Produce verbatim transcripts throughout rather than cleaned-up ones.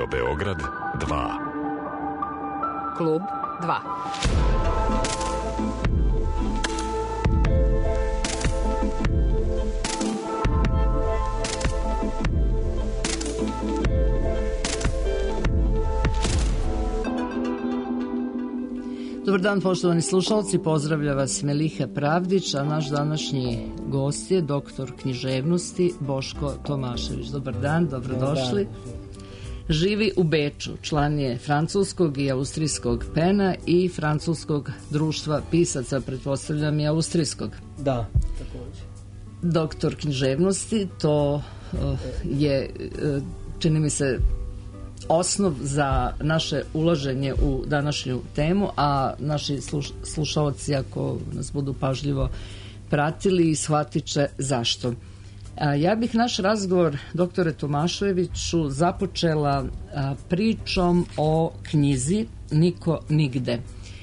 Radio Beograd dva. Klub dva. Dobar dan, poštovani slušalci, pozdravlja vas Meliha Pravdić, a naš današnji gost je doktor književnosti Boško Tomašević. Dobar dan, dobrodošli. Živi u Beču, član je francuskog i austrijskog pena i francuskog društva pisaca, pretpostavljam i austrijskog. Da, također. Doktor književnosti, to uh, je, uh, čini mi se, osnov za naše ulaženje u današnju temu, a naši sluš, slušalci, ako nas budu pažljivo pratili, shvatit će zašto. A, ja bih naš razgovor, doktore Tomaševiću, započela a, pričom o knjizi Niko nigde.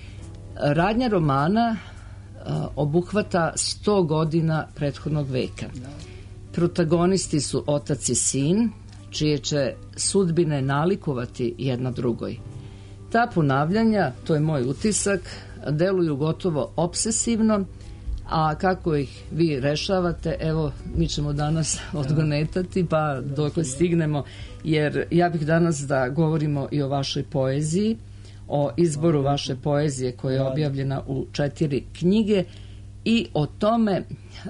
Radnja romana a, obuhvata sto godina prethodnog veka. Protagonisti su otac i sin, čije će sudbine nalikovati jedna drugoj. Ta ponavljanja, to je moj utisak, deluju gotovo obsesivno, a kako ih vi rešavate, evo, mi ćemo danas odgonetati, pa dokle stignemo, jer ja bih danas da govorimo i o vašoj poeziji, o izboru vaše poezije koja je objavljena u četiri knjige i o tome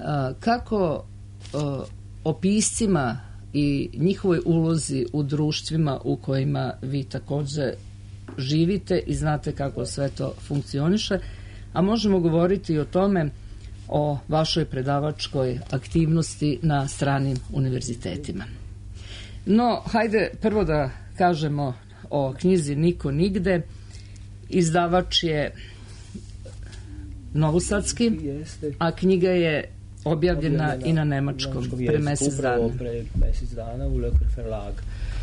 kako o piscima i njihovoj ulozi u društvima u kojima vi također živite i znate kako sve to funkcioniše, a možemo govoriti i o tome, o vašoj predavačkoj aktivnosti na stranim univerzitetima. No, hajde prvo da kažemo o knjizi Niko nigde. Izdavač je novosadski, a knjiga je objavljena, objavljena i na nemačkom pre mesec dana. Pre mesec dana u Löcker Verlag.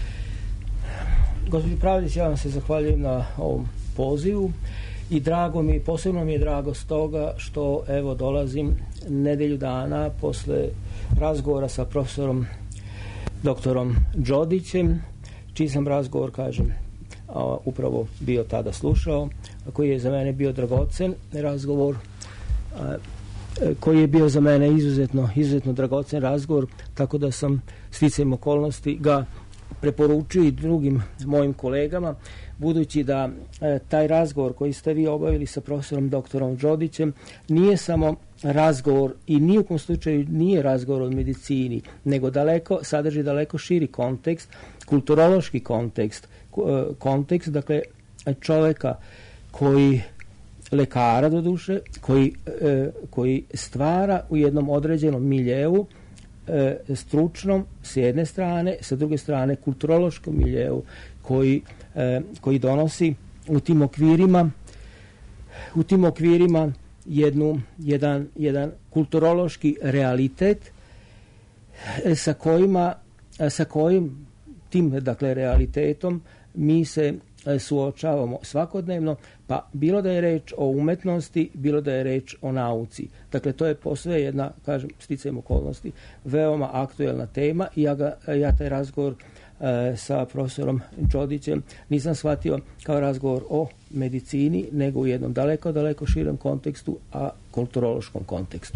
Gospođo Pravdić, ja vam se zahvaljujem na ovom pozivu i drago mi, posebno mi je drago stoga što evo dolazim nedelju dana posle razgovora sa profesorom doktorom Đodićem, čiji sam razgovor, kažem, a, upravo bio tada slušao, koji je za mene bio dragocen razgovor, a, koji je bio za mene izuzetno, izuzetno dragocen razgovor, tako da sam sticajem okolnosti ga preporučio i drugim mojim kolegama, budući da e, taj razgovor koji ste vi obavili sa profesorom doktorom Đodićem nije samo razgovor i ni u kom slučaju nije razgovor o medicini, nego daleko, sadrži daleko širi kontekst, kulturološki kontekst, kontekst, dakle, čoveka koji lekara do duše, koji, e, koji stvara u jednom određenom miljeu, e, stručnom s jedne strane, sa druge strane kulturološkom miljeu koji, e, koji donosi u tim okvirima u tim okvirima jednu, jedan, jedan kulturološki realitet e, sa kojima sa kojim tim, dakle, realitetom mi se suočavamo svakodnevno, pa bilo da je reč o umetnosti, bilo da je reč o nauci. Dakle, to je posve jedna, kažem, sticajem okolnosti, veoma aktuelna tema i ja, ga, ja taj razgovor e, sa profesorom Đodićem nisam shvatio kao razgovor o medicini, nego u jednom daleko, daleko širem kontekstu, a kulturološkom kontekstu.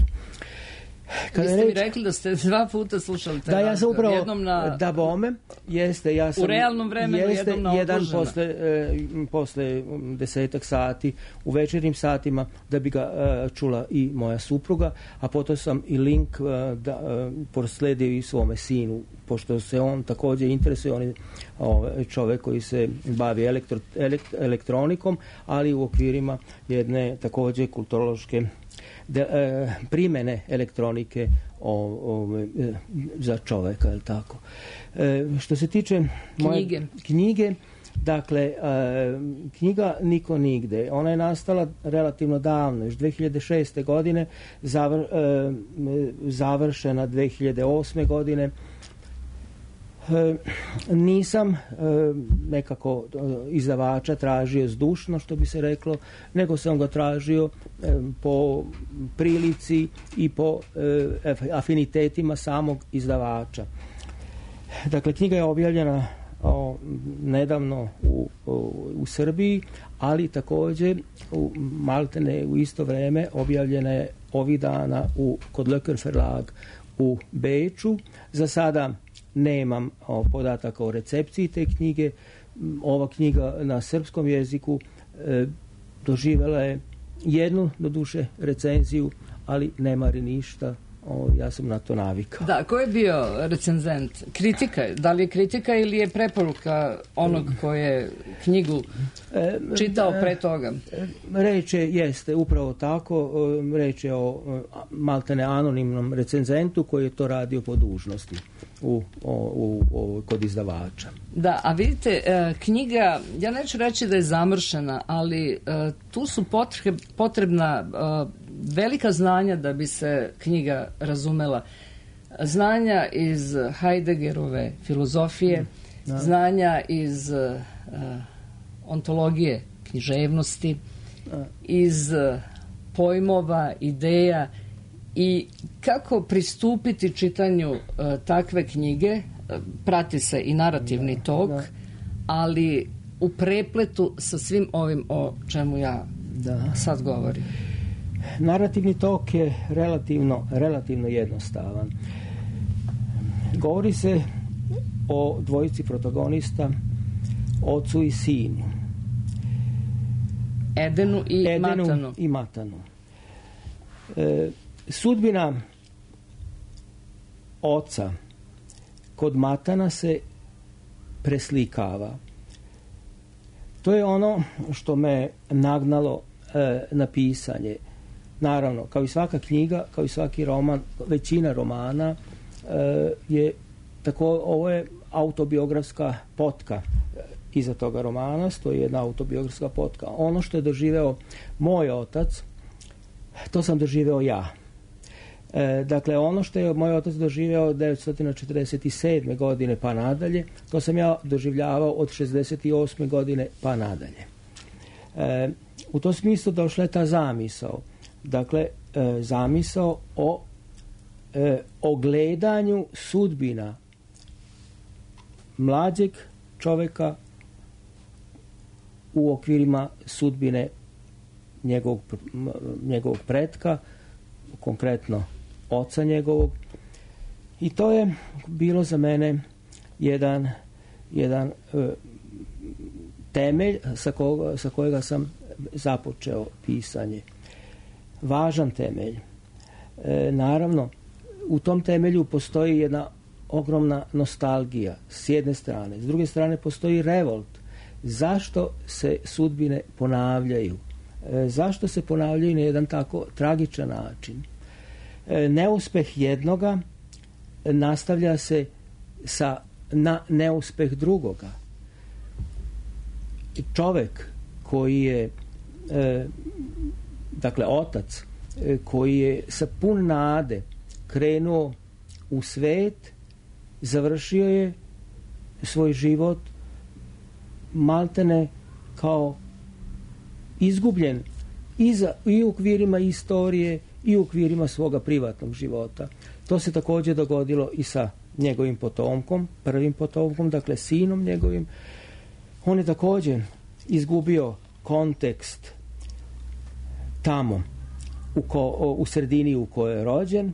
Kada vi ste mi rekli da ste dva puta slušali taj da, ja sam upravo, jednom na... da bome, jeste, ja sam... U realnom vremenu, jeste, jednom na jedan odložena. posle, e, posle desetak sati, u večernjim satima, da bi ga e, čula i moja supruga, a potom sam i link e, da, e, prosledio i svome sinu, pošto se on također interesuje, on je o, čovek koji se bavi elektro, elekt, elektronikom, ali u okvirima jedne također kulturološke De, e, primene elektronike o, o, e, za čoveka, je li tako? E, što se tiče moje knjige, knjige dakle, e, knjiga Niko nigde, ona je nastala relativno davno, još dve hiljade šeste godine, zavr, e, završena dve hiljade osme godine. E, nisam e, nekako e, izdavača tražio zdušno, što bi se reklo, nego sam ga tražio e, po prilici i po e, afinitetima samog izdavača. Dakle, knjiga je objavljena o, nedavno u, u, u Srbiji, ali također u maltene u isto vrijeme objavljena je ovih dana u, kod Löcker Verlag u Beču. Za sada nemam o, podataka o recepciji te knjige. Ova knjiga na srpskom jeziku e, doživjela je jednu, doduše, recenziju, ali nema ni ništa. O, ja sam na to navikao. Da, ko je bio recenzent? Kritika? Da li je kritika ili je preporuka onog ko je knjigu čitao pre toga? Reč je, jeste, upravo tako. Reč je o maltene anonimnom recenzentu koji je to radio po dužnosti u, u, u, kod izdavača. Da, a vidite, knjiga, ja neću reći da je zamršena, ali tu su potrebna velika znanja da bi se knjiga razumela. Znanja iz Heideggerove filozofije, da. Znanja iz uh, ontologije književnosti, da. Iz uh, pojmova, ideja i kako pristupiti čitanju uh, takve knjige. Uh, prati se i narativni da, tok, da. Ali u prepletu sa svim ovim o čemu ja da. sad govorim. Narativni tok je relativno, relativno jednostavan. Govori se o dvojici protagonista, ocu i sinu. Edenu i Edenu Matanu. I Matanu. E, sudbina oca kod Matana se preslikava. To je ono što me nagnalo e, na pisanje. Naravno, kao i svaka knjiga, kao i svaki roman, većina romana e, je tako, ovo je autobiografska potka iza toga romana, stoji jedna autobiografska potka. Ono što je doživeo moj otac, to sam doživeo ja. E, dakle, ono što je moj otac doživeo devetsto četrdeset sedme godine pa nadalje, to sam ja doživljavao od šezdeset osme godine pa nadalje. E, u tom smislu došla je ta zamisao. Dakle, e, zamisao o e, ogledanju sudbina mlađeg čovjeka u okvirima sudbine njegovog, njegovog pretka, konkretno oca njegovog. I to je bilo za mene jedan, jedan e, temelj sa, koga, sa kojega sam započeo pisanje. Važan temelj. E, naravno, u tom temelju postoji jedna ogromna nostalgija s jedne strane. S druge strane postoji revolt. Zašto se sudbine ponavljaju? E, zašto se ponavljaju na jedan tako tragičan način? E, neuspeh jednoga nastavlja se sa, na neuspeh drugoga. Čovjek koji je e, dakle otac e, koji je sa pun nade krenuo u svet, završio je svoj život maltene kao izgubljen i, za, i u okvirima istorije i u okvirima svoga privatnog života. To se također dogodilo i sa njegovim potomkom, prvim potomkom, dakle sinom njegovim. On je također izgubio kontekst tamo u, ko, u sredini u kojoj je rođen,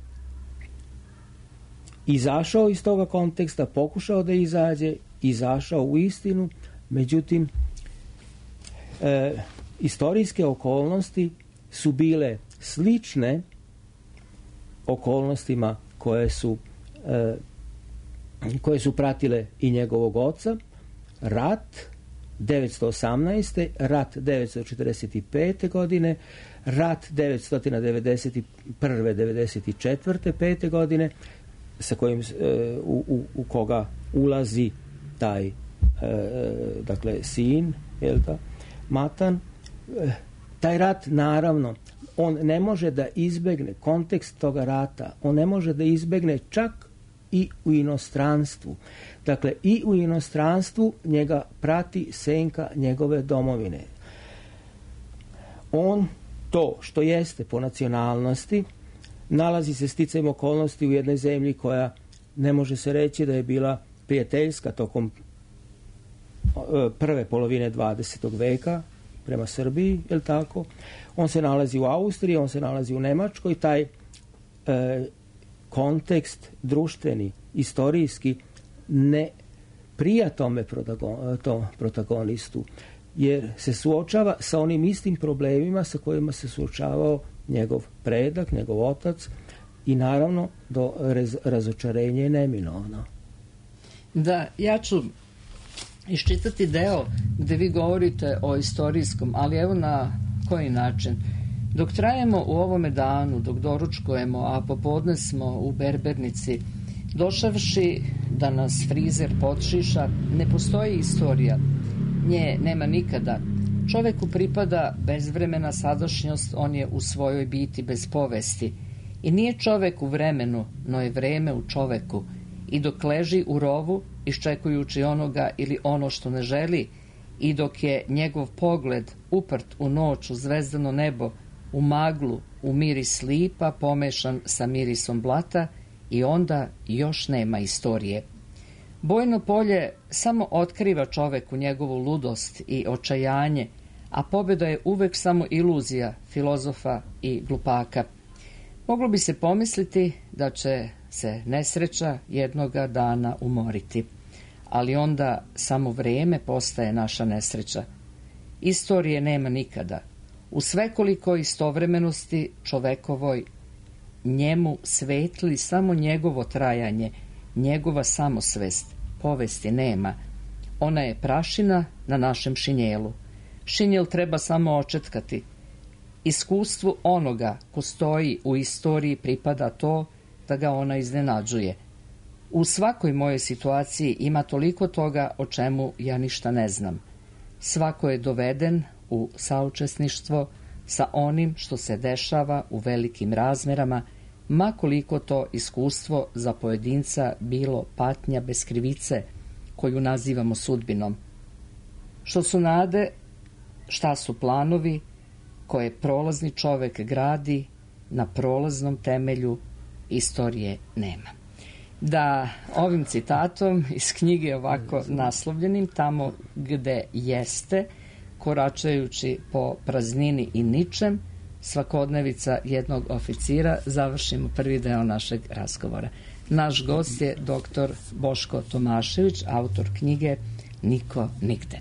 izašao iz toga konteksta, pokušao da izađe, izašao u istinu, međutim e, istorijske okolnosti su bile slične okolnostima koje su e, koje su pratile i njegovog oca. Rat devetsto osamnaeste. rat devetsto četrdeset pete. godine, rat devetsto devedeset prve. devedeset četvrte. pete. godine, sa kojim, e, u, u, u koga ulazi taj e, dakle sin, jel da, Matan. E, taj rat, naravno, on ne može da izbegne kontekst toga rata, on ne može da izbegne čak i u inostranstvu. Dakle, i u inostranstvu njega prati senka njegove domovine. On to što jeste po nacionalnosti nalazi se sticajem okolnosti u jednoj zemlji koja ne može se reći da je bila prijateljska tokom prve polovine dvadesetog veka prema Srbiji, je li tako? On se nalazi u Austriji, on se nalazi u Nemačkoj, taj e, kontekst društveni, istorijski ne prija tome protagon, tom protagonistu, jer se suočava sa onim istim problemima sa kojima se suočavao njegov predak, njegov otac, i naravno do raz, razočarenja je neminovno. Da, ja ću iščitati deo gde vi govorite o istorijskom, ali evo na koji način. Dok trajemo u ovome danu, dok doručkujemo, a popodne smo u berbernici, došavši da nas frizer podšiša, ne postoji istorija. Nje nema nikada. Čoveku pripada bezvremena sadašnjost, on je u svojoj biti bez povesti. I nije čovek u vremenu, no je vreme u čoveku. I dok leži u rovu, iščekujući onoga ili ono što ne želi, i dok je njegov pogled uprt u noć, u zvezdano nebo, u maglu, u miris lipa pomešan sa mirisom blata, i onda još nema istorije. Bojno polje samo otkriva čoveku njegovu ludost i očajanje, a pobjeda je uvek samo iluzija filozofa i glupaka. Moglo bi se pomisliti da će se nesreća jednoga dana umoriti, ali onda samo vreme postaje naša nesreća. Istorije nema nikada. U svekolikoj istovremenosti čovekovoj njemu svetli samo njegovo trajanje, njegova samosvest. Povesti nema. Ona je prašina na našem šinjelu. Šinjel treba samo očetkati. Iskustvu onoga ko stoji u istoriji pripada to da ga ona iznenađuje. U svakoj mojoj situaciji ima toliko toga o čemu ja ništa ne znam. Svako je doveden u saučesništvo sa onim što se dešava u velikim razmerama, ma koliko to iskustvo za pojedinca bilo patnja bez krivice, koju nazivamo sudbinom. Što su nade, šta su planovi koje prolazni čovek gradi na prolaznom temelju, istorije nema. Da ovim citatom iz knjige ovako naslovljenim, tamo gde jeste, koračajući po praznini i ničem, svakodnevica jednog oficira, završimo prvi deo našeg razgovora. Naš gost je doktor Boško Tomašević, autor knjige Niko nigde.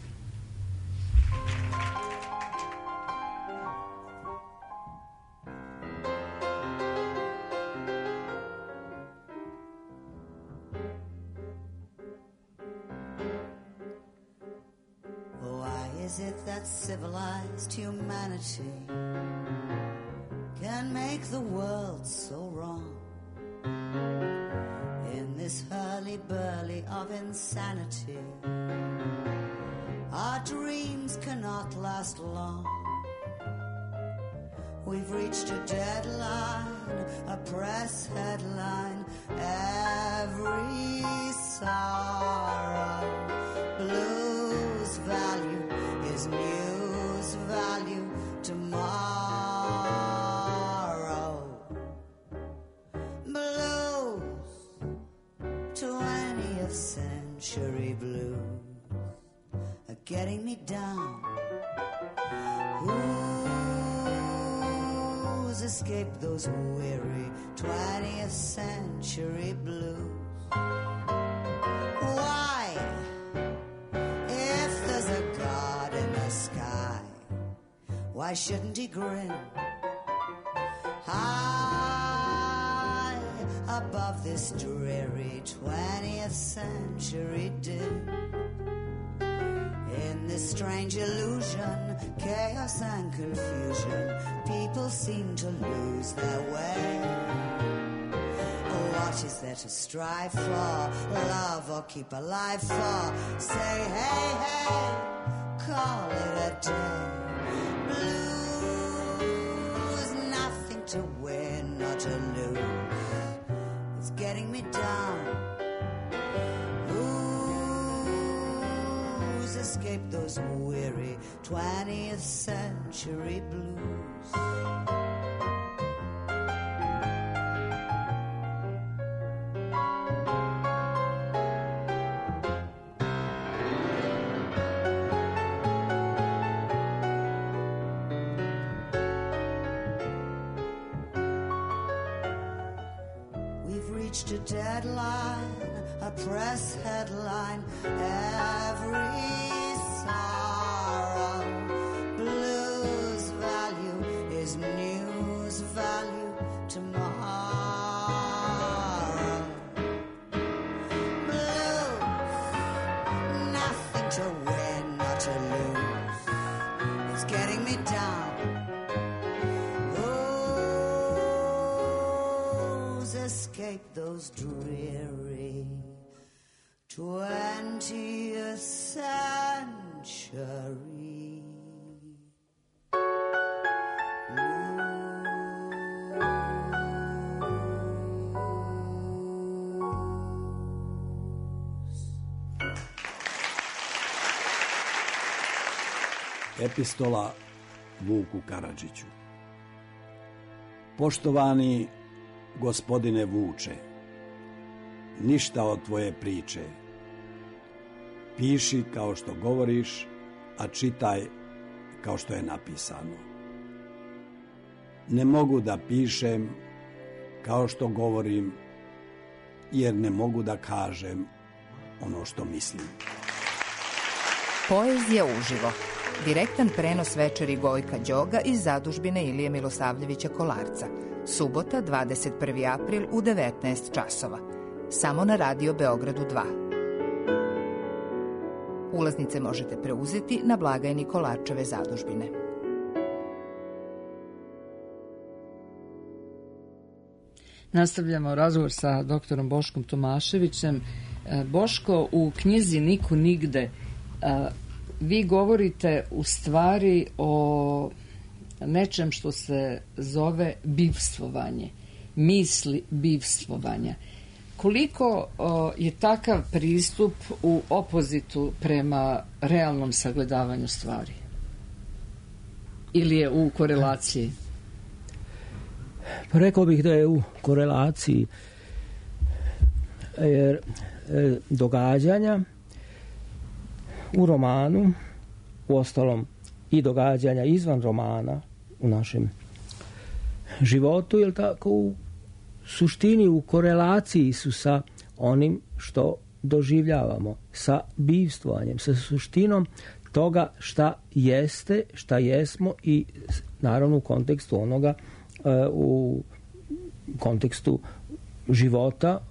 Is it that civilized humanity can make the world so wrong? In this hurly-burly of insanity, our dreams cannot last long. We've reached a deadline, a press headline, every sorrow, blues value is news value tomorrow. Blues, twentieth century blues are getting me down. Who's escaped those weary twentieth century blues? Why? If there's a God in the sky, why shouldn't he grin high above this dreary twentieth century din? In this strange illusion, chaos and confusion, people seem to lose their way. What is there to strive for? Love or keep alive for? Say hey, hey, call it a day. Blues, nothing to win or to lose. It's getting me down. Who's escaped those weary twentieth century blues? reached a deadline, a press headline, every sorrow. Blues value is news value tomorrow. Blues, nothing to win, not to lose. It's getting me down. Escape those dreary twentieth century. Epistola Vuku Karadžiću. Poštovani gospodine Vuče, ništa od tvoje priče. Piši kao što govoriš, a čitaj kao što je napisano. Ne mogu da pišem kao što govorim, jer ne mogu da kažem ono što mislim. Poezija uživo. Direktan prenos večeri Gojka Đoga iz zadužbine Ilije Milosavljevića Kolarca. Subota, dvadeset prvi april u devetnaest časova. Samo na Radio Beogradu dva. Ulaznice možete preuzeti na blagajni Kolarčeve zadužbine. Nastavljamo razgovor sa doktorom Boškom Tomaševićem. Boško, u knjizi Niku nigde vi govorite u stvari o nečem što se zove bivstvovanje, misli bivstvovanja. Koliko o, je takav pristup u opozitu prema realnom sagledavanju stvari? Ili je u korelaciji? Pa rekao bih da je u korelaciji, jer e, događanja u romanu, u ostalom i događanja izvan romana u našem životu, jer tako u suštini u korelaciji su sa onim što doživljavamo, sa bivstvovanjem, sa suštinom toga šta jeste, šta jesmo i naravno u kontekstu onoga, u kontekstu života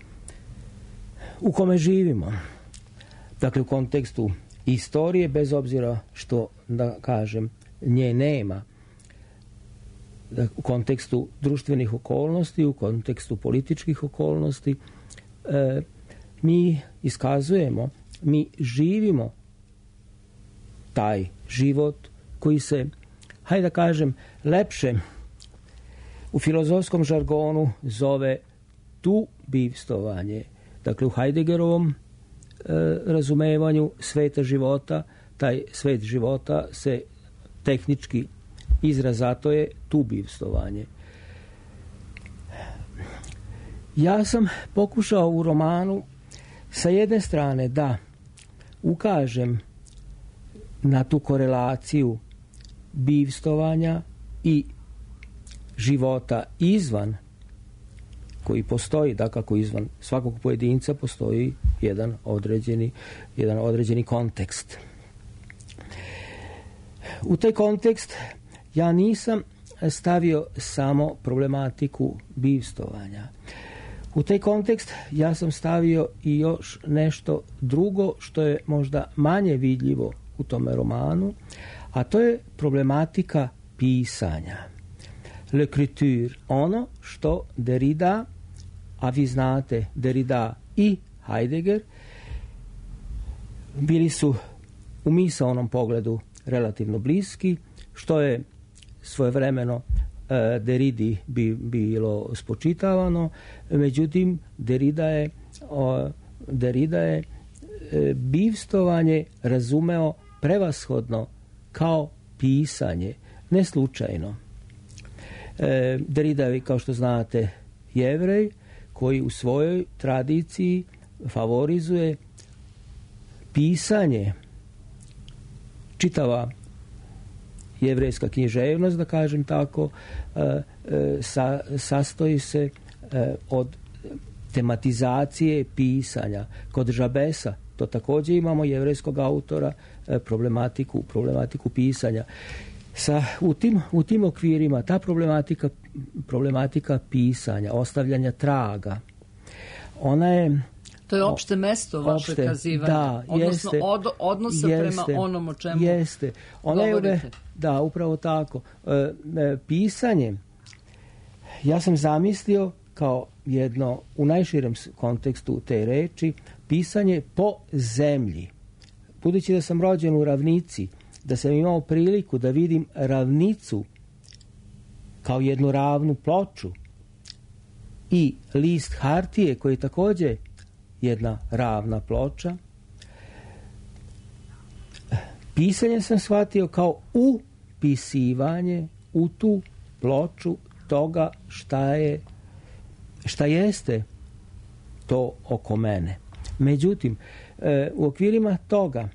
u kome živimo. Dakle, u kontekstu istorije, bez obzira što, da kažem, nje nema, u kontekstu društvenih okolnosti, u kontekstu političkih okolnosti, e, mi iskazujemo, mi živimo taj život koji se, hajde da kažem, lepše u filozofskom žargonu zove tu bivstvovanje. Dakle, u Heideggerovom razumevanju sveta života, taj svet života se tehnički izraz zato je tu bivstvovanje. Ja sam pokušao u romanu sa jedne strane da ukažem na tu korelaciju bivstvovanja i života izvan koji postoji, da kako izvan svakog pojedinca postoji jedan određeni, jedan određeni kontekst. U taj kontekst ja nisam stavio samo problematiku bivstvovanja. U taj kontekst ja sam stavio i još nešto drugo što je možda manje vidljivo u tome romanu, a to je problematika pisanja. L'écriture, ono što Derrida, a vi znate Derrida i Heidegger, bili su u misaonom pogledu relativno bliski, što je svojevremeno e, Derridi bi bilo spočitavano, međutim Derrida je, o, Derrida je e, bivstvovanje razumeo prevashodno kao pisanje, ne slučajno. E, Derrida je, kao što znate, Jevrej koji u svojoj tradiciji favorizuje pisanje. Čitava jevrejska književnost, da kažem tako, e, e, sa, sastoji se e, od tematizacije pisanja. Kod Žabesa, to također imamo jevrejskog autora, problematiku, problematiku pisanja. Sa, u, tim, u tim okvirima ta problematika, problematika pisanja, ostavljanja traga, ona je... To je opšte mesto vaše opšte, kazivanja, da, odnosno jeste, od, odnosa jeste, prema onom o čemu jeste. Ona je govorite. Ove, da, upravo tako. E, e, pisanje, ja sam zamislio kao jedno, u najširem kontekstu te reči, pisanje po zemlji. Budući da sam rođen u ravnici, da sam imao priliku da vidim ravnicu kao jednu ravnu ploču i list hartije koji je također jedna ravna ploča, pisanje sam shvatio kao upisivanje u tu ploču toga šta je, šta jeste to oko mene. Međutim, u okvirima toga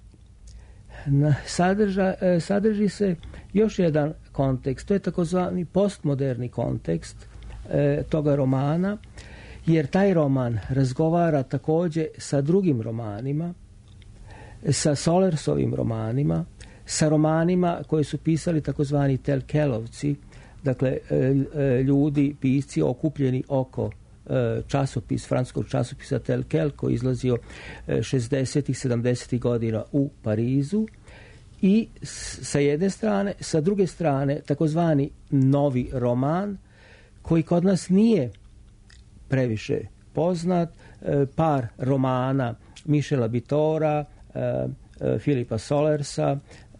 sadrža, sadrži se još jedan kontekst, to je takozvani postmoderni kontekst toga romana, jer taj roman razgovara također sa drugim romanima, sa Solersovim romanima, sa romanima koje su pisali takozvani Telkelovci, dakle ljudi, pisci okupljeni oko časopis, francuskog časopisa Telkel koji je izlazio šezdesetih sedamdesetih godina u Parizu, i sa jedne strane, sa druge strane takozvani novi roman koji kod nas nije previše poznat, par romana Michela Bitora, Filipa Solersa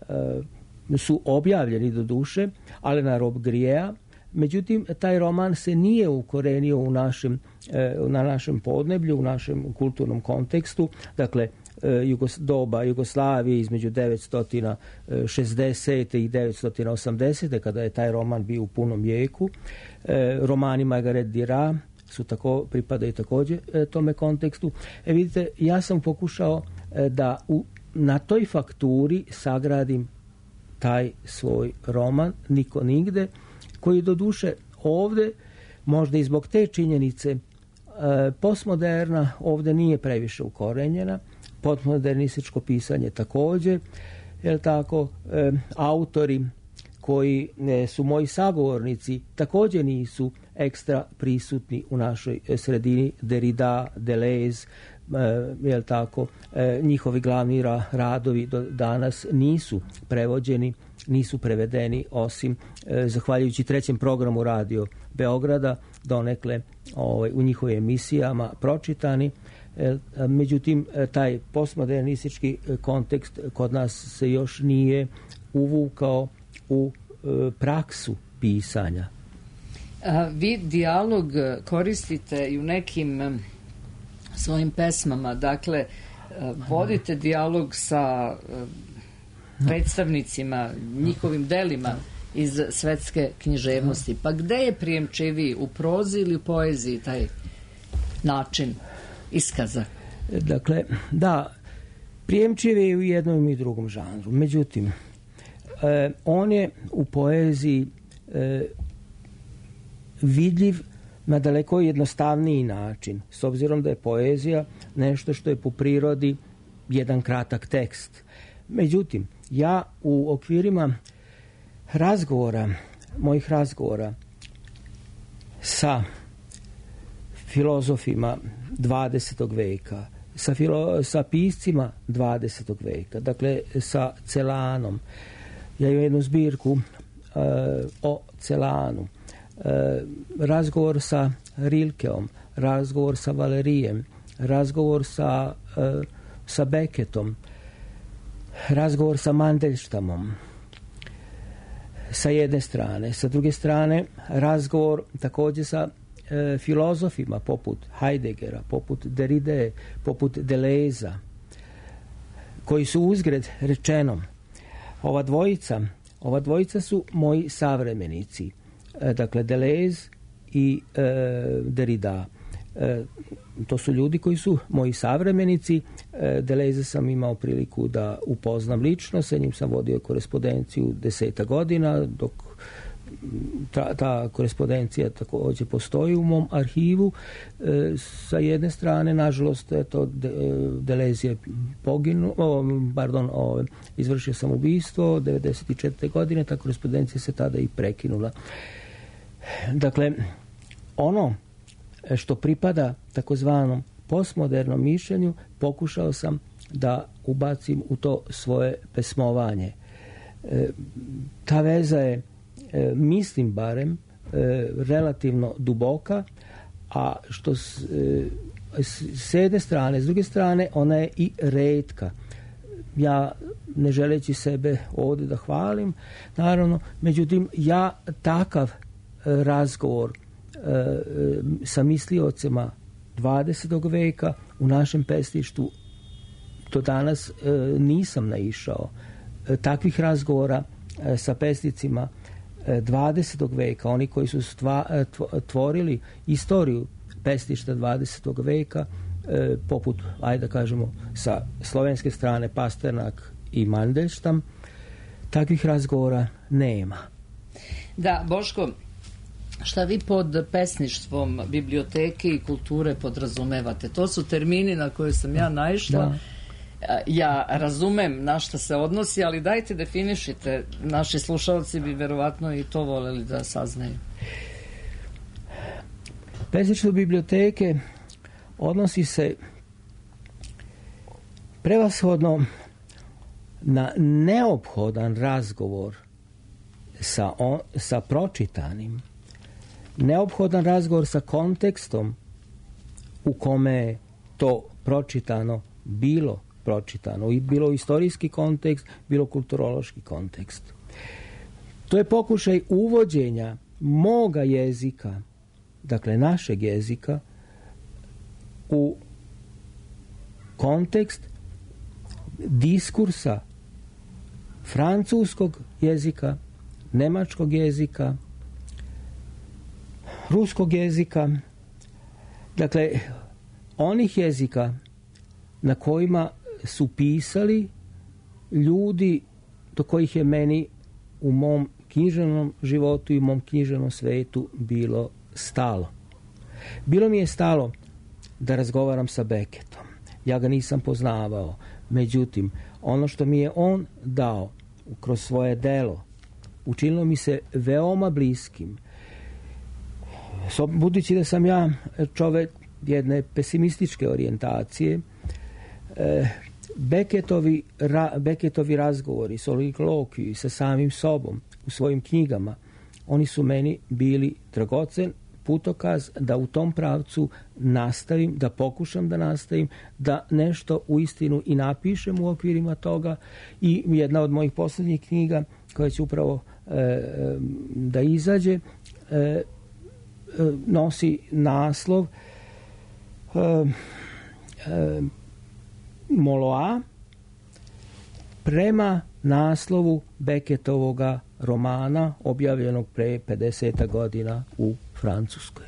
su objavljeni do duše, Alena Robbe-Griea. Međutim, taj roman se nije ukorenio u našem, na našem podneblju, u našem kulturnom kontekstu. Dakle, Jugos, doba Jugoslavije između devetsto šezdesete i devetsto osamdesete kada je taj roman bio u punom jeku. Romani Margaret Dira su tako, pripadaju također tome kontekstu. E vidite, ja sam pokušao da u, na toj fakturi sagradim taj svoj roman Niko nigde, koji doduše ovdje, možda i zbog te činjenice, postmoderna ovdje nije previše ukorenjena, postmodernističko pisanje također, jer tako, e, autori koji e, su moji sagovornici također nisu ekstra prisutni u našoj sredini, Derrida, Deleuze, e, jel tako, e, njihovi glavni ra, radovi do danas nisu prevođeni, nisu prevedeni, osim e, zahvaljujući trećem programu Radio Beograda, donekle ovaj, u njihovim emisijama pročitani. E, međutim, taj postmodernistički kontekst kod nas se još nije uvukao u e, praksu pisanja. A, vi dijalog koristite i u nekim um, svojim pesmama, dakle, uh, vodite dijalog sa uh, predstavnicima, njihovim delima iz svetske književnosti. Pa gde je prijemčiviji, u prozi ili u poeziji taj način iskaza? Dakle, da, prijemčiv je u jednom i drugom žanru. Međutim, eh, on je u poeziji eh, vidljiv na daleko jednostavniji način, s obzirom da je poezija nešto što je po prirodi jedan kratak tekst. Međutim, ja u okvirima razgovora, mojih razgovora sa filozofima dvadesetog veka, sa, filo, sa piscima dvadesetog veka, dakle sa Celanom. Ja imam jednu zbirku uh, o Celanu, uh, razgovor sa Rilkeom, razgovor sa Valerijem, razgovor sa, uh, sa Beketom, razgovor sa Mandelštamom sa jedne strane, sa druge strane razgovor također sa e, filozofima poput Heideggera, poput Derride, poput Deleuza, koji su uzgred rečenom ova dvojica, ova dvojica su moji savremenici, e, dakle Deleuze i e, Derrida. E, to su ljudi koji su moji savremenici. e, Deleuze sam imao priliku da upoznam lično, sa njim sam vodio korespondenciju deseta godina, dok ta, ta korespondencija također postoji u mom arhivu. E, sa jedne strane, nažalost, eto, de, Deleuze je poginuo, o, pardon, o, izvršio samoubistvo devedeset četvrte godine, ta korespondencija se tada i prekinula. Dakle, ono što pripada takozvanom postmodernom mišljenju, pokušao sam da ubacim u to svoje pesmovanje. E, ta veza je, e, mislim barem, e, relativno duboka, a što s, e, s jedne strane, s druge strane, ona je i retka. Ja, ne želeći sebe ovdje da hvalim, naravno, međutim, ja takav razgovor e, sa misliocima dvadesetog veka u našem pesništvu do danas e, nisam naišao. E, takvih razgovora e, sa pesnicima e, dvadesetog veka, oni koji su stva, e, tvorili istoriju pesništva dvadesetog veka, e, poput, ajde da kažemo, sa slovenske strane Pasternak i Mandelstam, takvih razgovora nema. Da, Boško, šta vi pod pesništvom biblioteke i kulture podrazumevate? To su termini na koje sam ja naišla. Da. Ja razumem na šta se odnosi, ali dajte definišite. Naši slušalci bi verovatno i to voleli da saznaju. Pesništvo biblioteke odnosi se prevashodno na neophodan razgovor sa, on, sa pročitanim, neophodan razgovor sa kontekstom u kome je to pročitano bilo pročitano, i bilo istorijski kontekst, bilo kulturološki kontekst. To je pokušaj uvođenja moga jezika, dakle našeg jezika, u kontekst diskursa francuskog jezika, nemačkog jezika, ruskog jezika, dakle onih jezika na kojima su pisali ljudi do kojih je meni u mom književnom životu i u mom književnom svetu bilo stalo. Bilo mi je stalo da razgovaram sa Beckettom. Ja ga nisam poznavao. Međutim, ono što mi je on dao kroz svoje delo učinilo mi se veoma bliskim. Budući da sam ja čovjek jedne pesimističke orijentacije, eh, Beckettovi, ra, Beckettovi razgovori, soliloquiji sa samim sobom u svojim knjigama, oni su meni bili dragocen putokaz da u tom pravcu nastavim, da pokušam da nastavim, da nešto uistinu i napišem u okvirima toga. I jedna od mojih posljednjih knjiga koja će upravo e, da izađe e, nosi naslov e, e, Moloa prema naslovu Beckettovoga romana objavljenog pre pedeset godina u Francuskoj.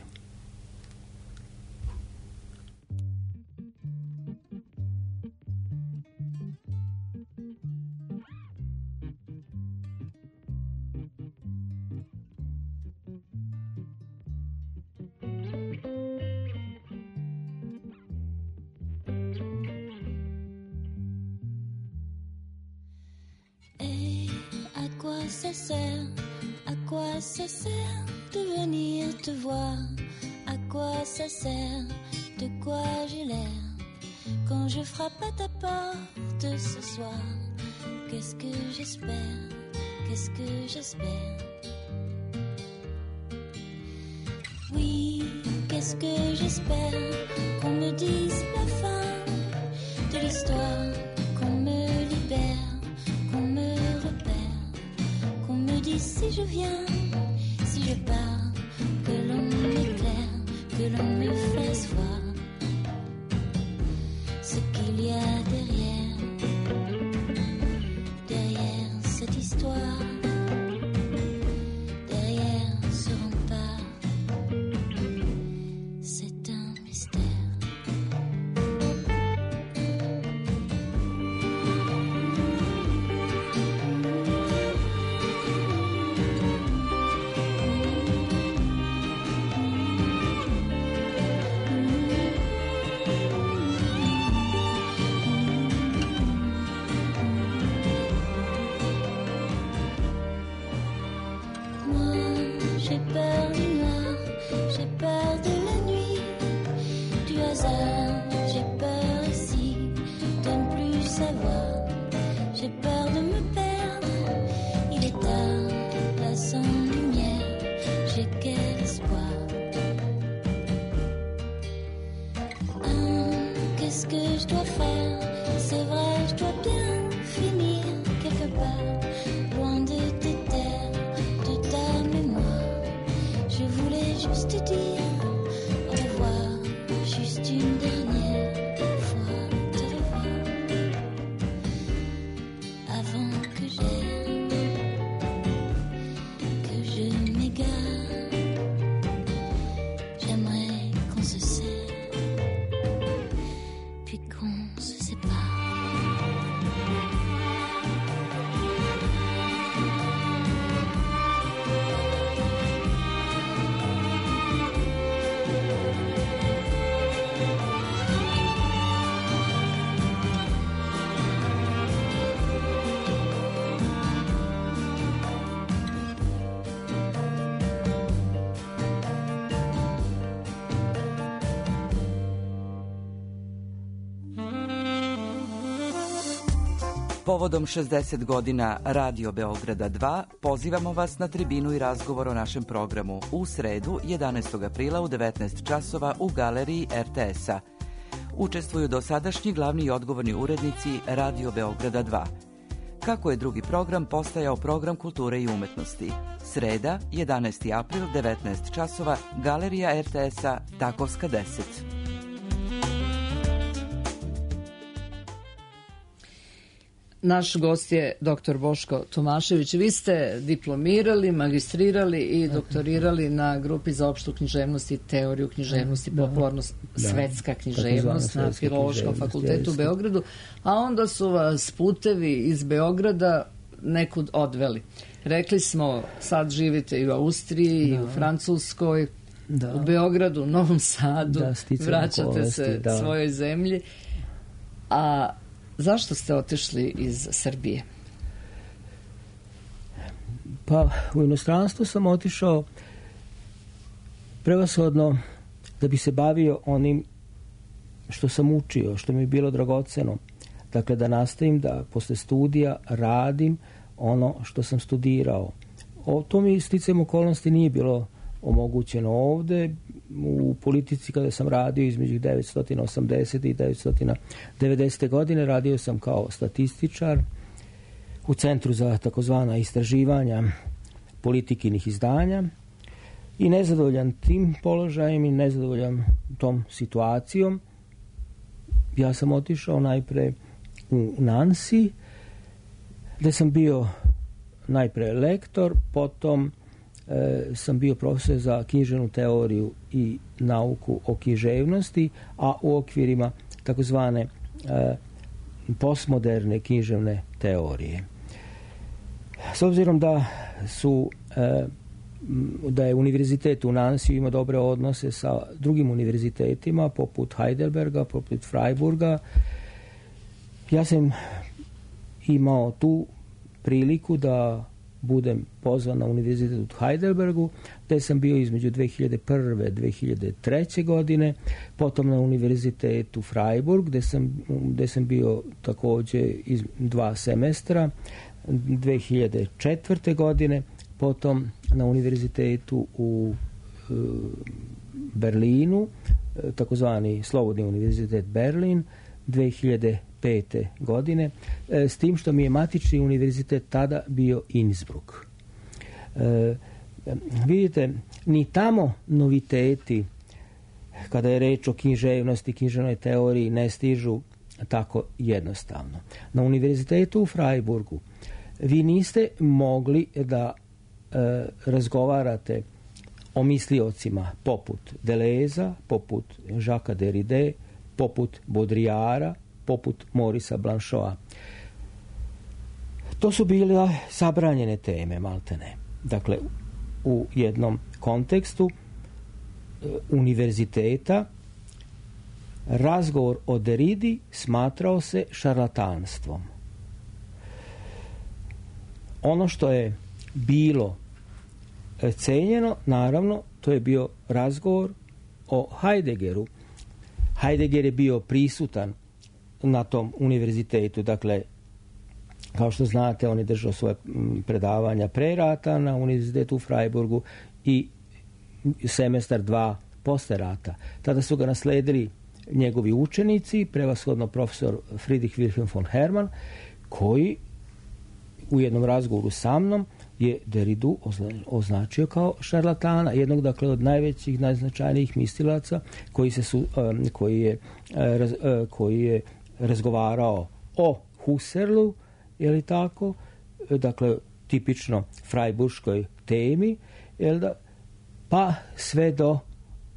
Ça sert, à quoi ça sert de venir te voir? À quoi ça sert, de quoi j'ai l'air quand je frappe à ta porte ce soir? Qu'est-ce que j'espère, qu'est-ce que j'espère? Oui, qu'est-ce que j'espère? Qu'on me dise la fin de l'histoire, qu'on me libère, qu'on me repère. Si je viens, si je pars, que l'on m'éclaire, que l'on me fasse voir ce qu'il y a derrière, derrière cette histoire, derrière ce rempart, c'est un mystère. juste te dire au revoir, juste une dernière fois te revoir avant que j'aime, que je m'égare. J'aimerais qu'on se serre, puis qu'on se sépare. Povodom šezdeset godina Radio Beograda dva pozivamo vas na tribinu i razgovor o našem programu u sredu jedanaestog aprila u devetnaest časova u galeriji er te es-a. Učestvuju dosadašnji glavni i odgovorni urednici Radio Beograda dva. Kako je drugi program postajao program kulture i umetnosti? Sreda, jedanaesti april, devetnaest časova, galerija er te es-a, Takovska deset. Naš gost je doktor Boško Tomašević. Vi ste diplomirali, magistrirali i doktorirali na grupi za opštu književnost i teoriju književnosti, da, popularno da, svetska književnost na Filološkom fakultetu u Beogradu, a onda su vas putevi iz Beograda nekud odveli. Rekli smo, sad živite i u Austriji, da, i u Francuskoj, da, u Beogradu, u Novom Sadu, da, vraćate okolesti, se da. svojoj zemlji. A zašto ste otišli iz Srbije? Pa u inostranstvo sam otišao prevashodno da bi se bavio onim što sam učio, što mi je bilo dragoceno. Dakle, da nastavim da posle studija radim ono što sam studirao. O, to mi sticajem okolnosti nije bilo omogućeno ovde. U politici kada sam radio između devetsto osamdesete i devetsto devedesete godine radio sam kao statističar u Centru za takozvana istraživanja politikinih izdanja i nezadovoljan tim položajem i nezadovoljan tom situacijom ja sam otišao najpre u Nansi gde sam bio najpre lektor, potom E, sam bio profesor za književnu teoriju i nauku o književnosti, a u okvirima takozvane e, postmoderne književne teorije. S obzirom da su e, da je univerzitet u Nansiju ima dobre odnose sa drugim univerzitetima poput Heidelberga, poput Freiburga, ja sam imao tu priliku da budem pozvan na univerzitet u Heidelbergu, gde sam bio između dve hiljade prve i dve hiljade treće godine, potom na univerzitetu Freiburg, gde sam, gde sam bio takođe iz dva semestra, dve hiljade četvrte godine, potom na univerzitetu u e, Berlinu, e, takozvani Slobodni univerzitet Berlin, dve hiljade pete godine, e, s tim što mi je matični univerzitet tada bio Innsbruck. E, vidite, ni tamo noviteti, kada je reč o književnosti, književnoj teoriji, ne stižu tako jednostavno. Na univerzitetu u Freiburgu vi niste mogli da e, razgovarate o misliocima poput Deleuza, poput Jacquesa Derride, poput Baudrillarda, poput Maurice Blanchoa. To su bile zabranjene teme, maltene. Dakle, u jednom kontekstu e, univerziteta razgovor o Derridi smatrao se šarlatanstvom. Ono što je bilo cenjeno, naravno, to je bio razgovor o Heideggeru. Heidegger je bio prisutan na tom univerzitetu, dakle, kao što znate, on je držao svoje predavanja pre rata na univerzitetu u Freiburgu i semestar dva posle rata. Tada su ga nasledili njegovi učenici, prevashodno profesor Friedrich Wilhelm von Hermann, koji u jednom razgovoru sa mnom je Deridu označio kao šarlatana, jednog dakle od najvećih, najznačajnijih mislilaca koji, se su, um, koji, je, raz, uh, koji je razgovarao o Husserlu, je li tako, dakle tipično frajburškoj temi, jel da, pa sve do uh,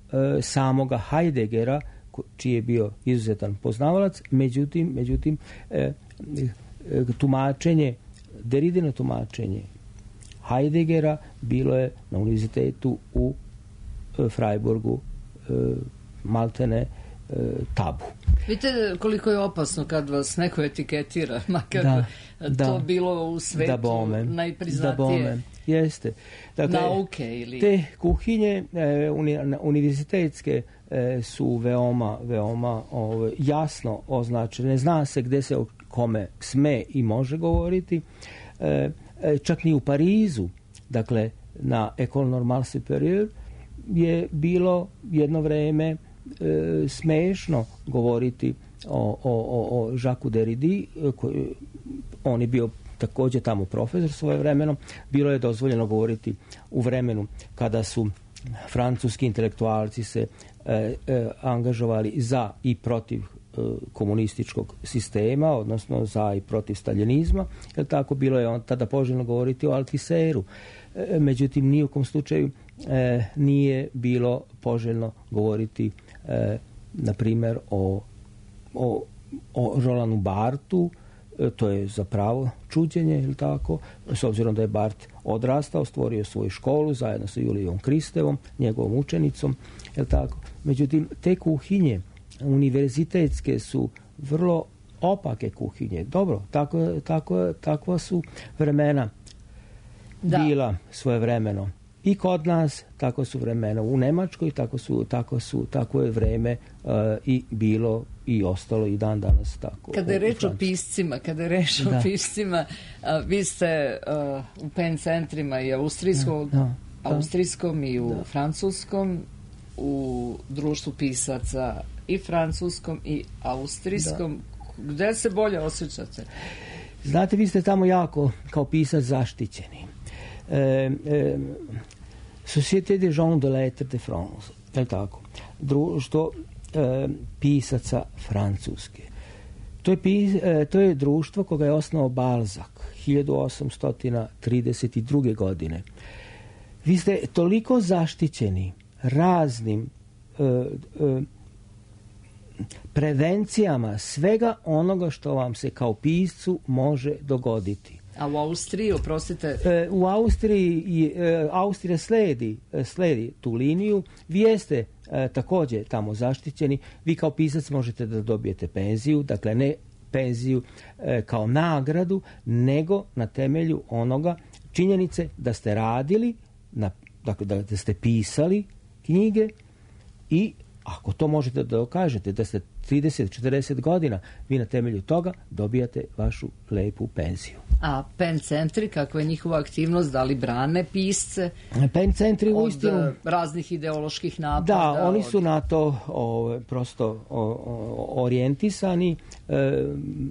samoga Heideggera, čiji je bio izuzetan poznavalac, međutim, međutim e, e, tumačenje, Deridino tumačenje Heideggera bilo je na univerzitetu u e, Freiburgu e, maltene e, tabu. Vidite koliko je opasno kad vas neko etiketira, makar da, to da, bilo u svetu da bome, najpriznatije da bome. Jeste. Dakle, nauke ili... Te kuhinje e, uni, univerzitetske e, su veoma, veoma ove, jasno označene. Zna se gde se o kome sme i može govoriti. E, e, čak ni u Parizu, dakle na École Normale Supérieure je bilo jedno vreme e, smešno govoriti o, o, o, o Jacques Derridi, koji, on je bio također tamo profesor svoje vremeno. Bilo je dozvoljeno govoriti u vremenu kada su francuski intelektualci se e, e, angažovali za i protiv e, komunističkog sistema, odnosno za i protiv staljinizma. Jer tako bilo je on tada poželjno govoriti o Althusseru. E, međutim, ni u kom slučaju e, nije bilo poželjno govoriti e, na primjer o, o, o Rolanu Barthu. To je zapravo čuđenje, ili tako, s obzirom da je Barth odrastao, stvorio svoju školu zajedno sa Julijom Kristevom, njegovom učenicom, ili tako. Međutim, te kuhinje univerzitetske su vrlo opake kuhinje. Dobro, tako, tako, takva su vremena da. bila svoje vremeno. I kod nas, tako su vremena u Nemačkoj, tako su, tako su, tako je vreme uh, i bilo i ostalo i dan danas tako. Kada je reč o piscima, kada je reč o piscima, a, vi ste a, u pen centrima i austrijskom, da, da, austrijskom i u da. francuskom, u društvu pisaca i francuskom i austrijskom. Da. Gde se bolje osjećate? Znate, vi ste tamo jako kao pisac zaštićeni. E, e, Société des gens de lettres de France, je li tako? Društvo e, pisaca Francuske. To je, pis, e, to je društvo koga je osnovao Balzac hiljadu osamsto trideset druge. godine. Vi ste toliko zaštićeni raznim e, e, prevencijama svega onoga što vam se kao piscu može dogoditi. A u Austriji, oprostite? E, u Austriji, e, Austrija sledi, sledi tu liniju. Vi jeste e, također tamo zaštićeni. Vi kao pisac možete da dobijete penziju, dakle ne penziju e, kao nagradu, nego na temelju onoga činjenice da ste radili, na, dakle da ste pisali knjige i ako to možete da dokažete da ste trideset do četrdeset godina, vi na temelju toga dobijate vašu lepu penziju. A pen centri, kakva je njihova aktivnost, da li brane pisce pen centri od uistinu raznih ideoloških napada? Da, oni od... su na to o, prosto o, o, orijentisani. E,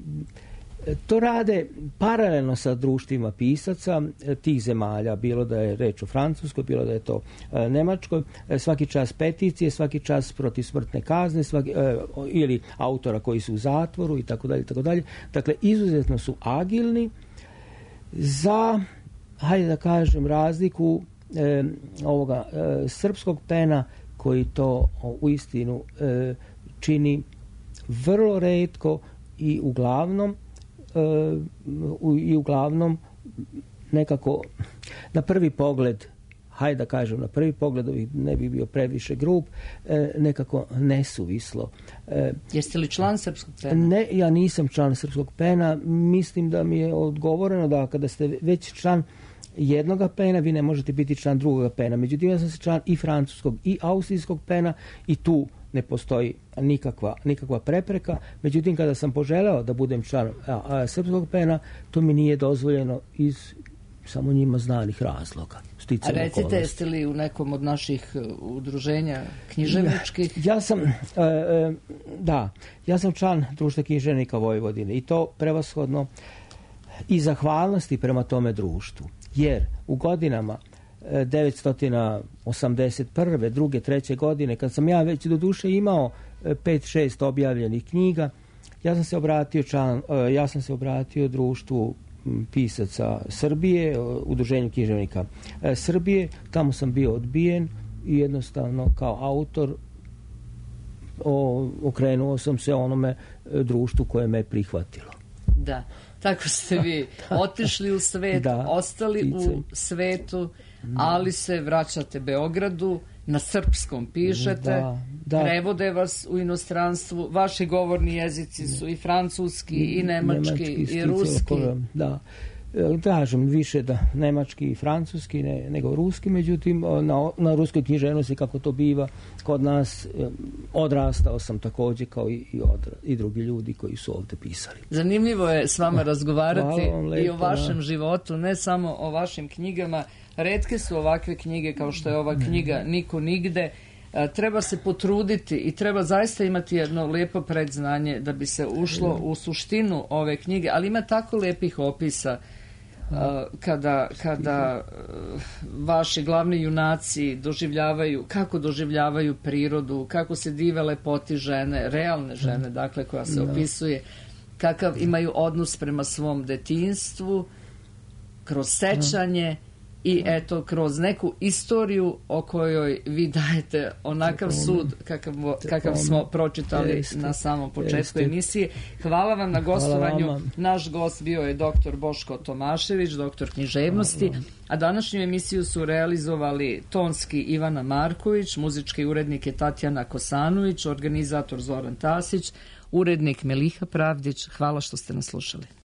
to rade paralelno sa društvima pisaca tih zemalja, bilo da je reč o Francuskoj, bilo da je to e, Nemačkoj, e, svaki čas peticije, svaki čas protiv smrtne kazne, svaki, e, ili autora koji su u zatvoru i tako dalje, tako dalje. Dakle, izuzetno su agilni za, hajde da kažem, razliku e, ovoga e, srpskog pena koji to uistinu e, čini vrlo retko i uglavnom Uh, i uglavnom nekako na prvi pogled, hajde da kažem, na prvi pogled ne bi bio previše grub, eh, nekako nesuvislo. Eh, Jeste li član Srpskog pena? Ne, ja nisam član Srpskog pena. Mislim da mi je odgovoreno da kada ste već član jednoga pena, vi ne možete biti član drugoga pena. Međutim, ja sam se član i francuskog i austrijskog pena i tu ne postoji nikakva, nikakva prepreka. Međutim, kada sam poželeo da budem član a, a, srpskog pena, to mi nije dozvoljeno iz samo njima znanih razloga. A recite, okolnosti. Jeste li u nekom od naših udruženja književničkih? Ja, ja sam, e, e, da, ja sam član Društva književnika Vojvodine i to prevashodno i zahvalnosti prema tome društvu. jer u godinama devetsto osamdeset prve, druge, treće godine, kad sam ja već do duše imao pet šest objavljenih knjiga, ja sam se obratio član, ja sam se obratio društvu pisaca Srbije, udruženju književnika Srbije, tamo sam bio odbijen i jednostavno kao autor o, okrenuo sam se onome društvu koje me prihvatilo. Da, tako ste vi otišli u svet, da, ostali pice. U svetu, ali se vraćate Beogradu, na srpskom pišete, da, da. Prevode vas u inostranstvu, vaši govorni jezici su i francuski, i nemački, nemački i ruski. Da, kažem više da nemački i francuski ne, nego ruski, međutim na, na ruskoj književnosti, kako to biva kod nas, odrastao sam također kao i, i, odra, i drugi ljudi koji su ovdje pisali. Zanimljivo je s vama razgovarati i o vašem na... životu, ne samo o vašim knjigama. Retke su ovakve knjige kao što je ova knjiga Niko nigde. Treba se potruditi i treba zaista imati jedno lijepo predznanje da bi se ušlo u suštinu ove knjige, ali ima tako lijepih opisa kada, kada vaši glavni junaci doživljavaju, kako doživljavaju prirodu, kako se dive lepoti žene, realne žene, dakle, koja se opisuje, kakav imaju odnos prema svom detinjstvu, kroz sećanje i eto, kroz neku istoriju o kojoj vi dajete onakav sud kakav, kakav smo pročitali jeste, na samom početku jeste. Emisije. Hvala vam na gostovanju. Naš gost bio je doktor Boško Tomašević, doktor književnosti, a današnju emisiju su realizovali tonski Ivana Marković, muzički urednik je Tatjana Kosanović, organizator Zoran Tasić, urednik Meliha Pravdić. Hvala što ste nas slušali.